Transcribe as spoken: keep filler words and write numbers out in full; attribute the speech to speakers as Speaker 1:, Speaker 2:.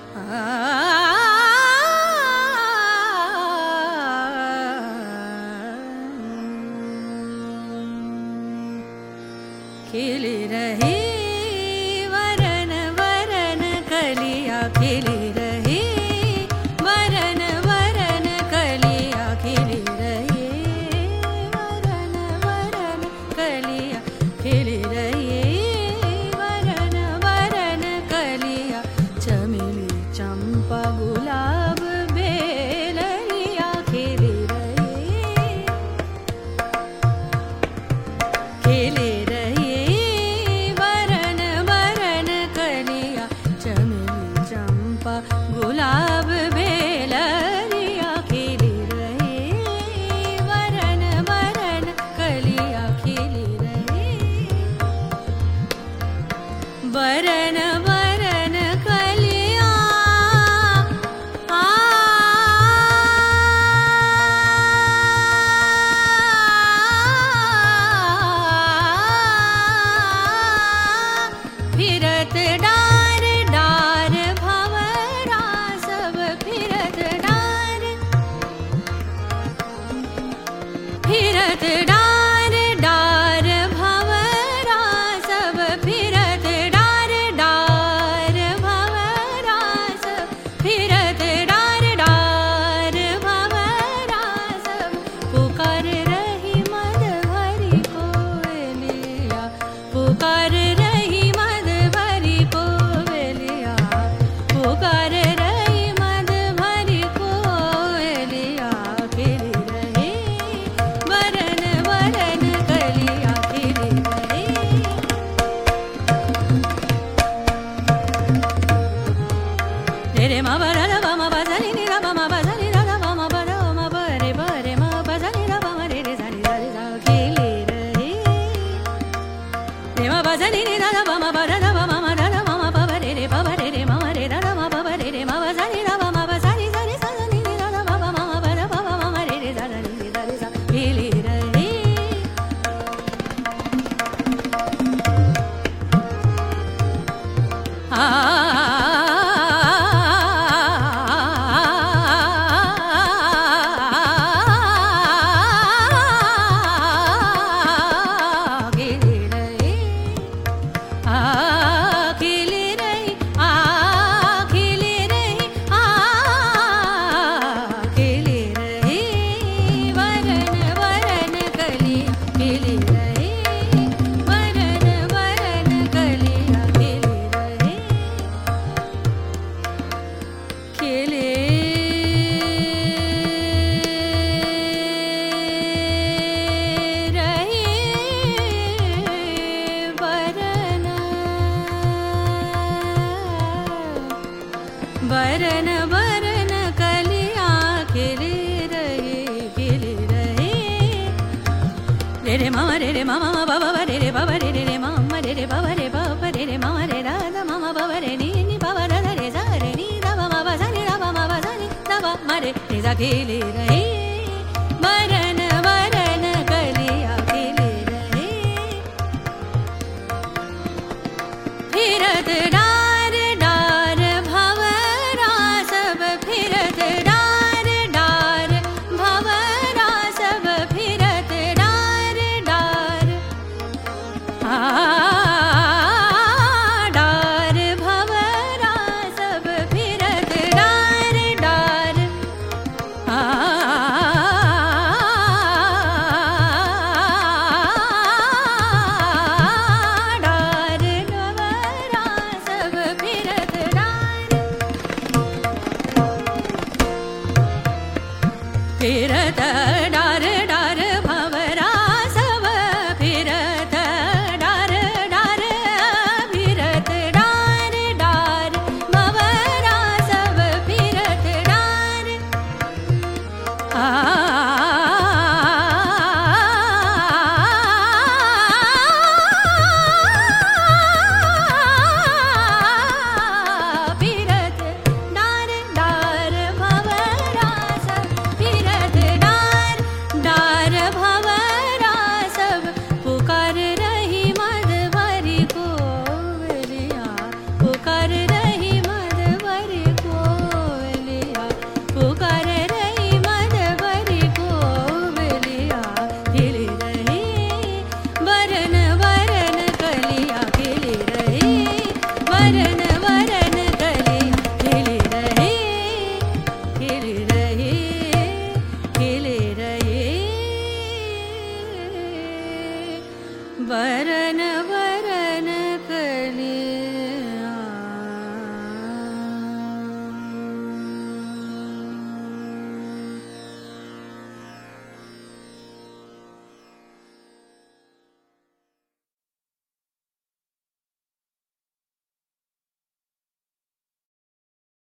Speaker 1: खिली रही वरन वरन कलियां खिली रही वरन वरन कलियां खिली रही वरन वरन कलियां खिली रही वरन वरन कलियां चमेली चंपा गुलाब बेलरिया खिली रही खिली गुलाब बेलरिया खिली रही वरन वरन कलियां खिली रही वरन वरन कलियां आ फिरत डार डार फिरत डार डार भंवरा सब फिरत डार डार भंवरा सब फिरत डार डार भंवरा सब पुकार रही मद भरी कोयलिया पुकार रही मद भरी कोयलिया पुकार रही मद भरी कोयलिया खिली रही वरन वरन कलियां खिली रही रे रे मा ब र ब मा ब ज नि नि र ब मा ब ज नि र र ब मा ब र मा ब रे ब रे मा ब ज नि र ब मा रे रे ज नि र रे खिली रही रे मा ब ज नि नि र र ब मा ब र र ब मा मा र र ब मा ब ब रे रे ब ब रे रे मा मा रे र र मा ब ब रे रे मा ब ज नि र ब मा ब ज नि ज नि स ज नि नि र र ब ब मा मा ब र ब ब मा मा रे रे ज र नि रे ज रे ज खिली रही आ खिली रही आ खिली रही आ खिली रही आ खिली रही वरन वरन कलियां खिली रही वरन वरन कलियां खिली रही खिली रही वरन वरन वरन कलियां खिली रही खिली रही रे रे मा रे रे मा मा ब ब रे रे ब ब रे रे रे मा मा रे रे ब ब रे ब ब रे रे मा रे रा द मा मा ब ब रे नि नि ब ब र रे ज रे नि द ब मा ब ज नि र ब मा ब ज नि द ब मा रे रे ज खिली रही